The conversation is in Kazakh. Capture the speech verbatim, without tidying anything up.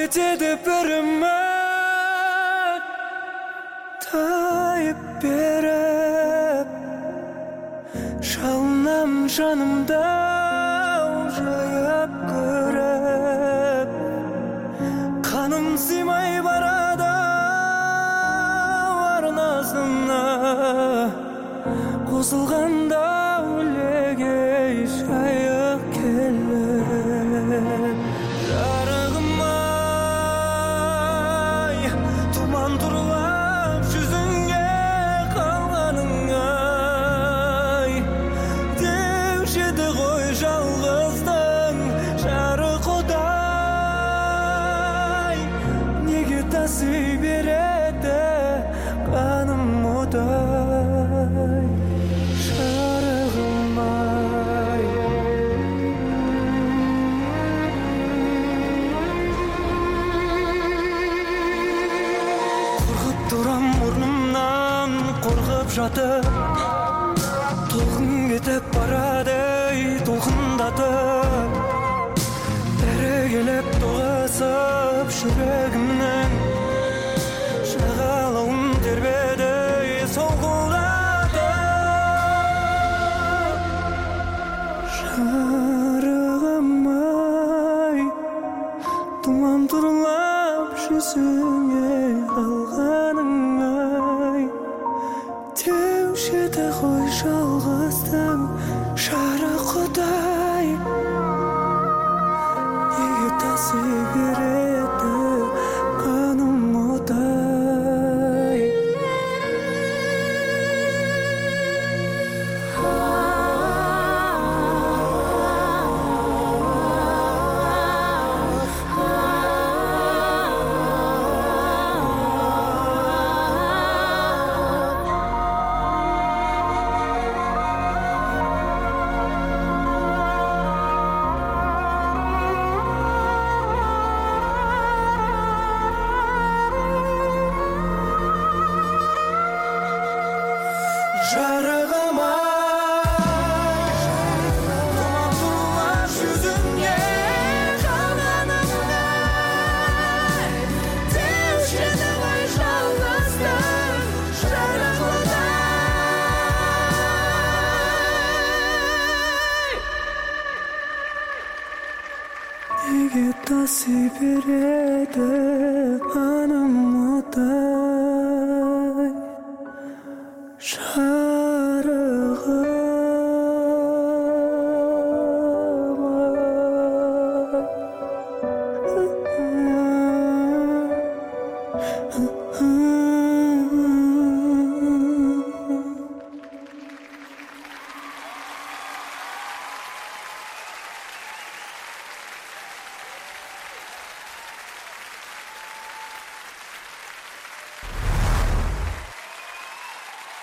етеді бір үміт тайып беріп, жалынам жанымда жайып көріп, қаным сыймай барады арнасына, қосылғанда өлегей жайық келіп. Жарығым-ай, тұман тұрлап жүзіңе қалғаның-ай, деуші еді ғой жалғыздың жарық одай, неге таси береді қаным одай. Жарығым-ай, қорқып тұрам орнымнан, қорқып жатып, толқын кетіп барады толқындатып, бәрі келіп тоғысып жүрегімнің жағалауын тербеді солқылдатып. Жарығым-ай, тұман тұрлап жүзіңе қалғаның-ай, деуші еді ғой жалғыздың жарық одай, неге таси береді қаным одай. Жарығым-ай, тұман тұрлап жүзіңе қалғаның-ай, деуші еді ғой жалғыздың жарық одай, неге таси береді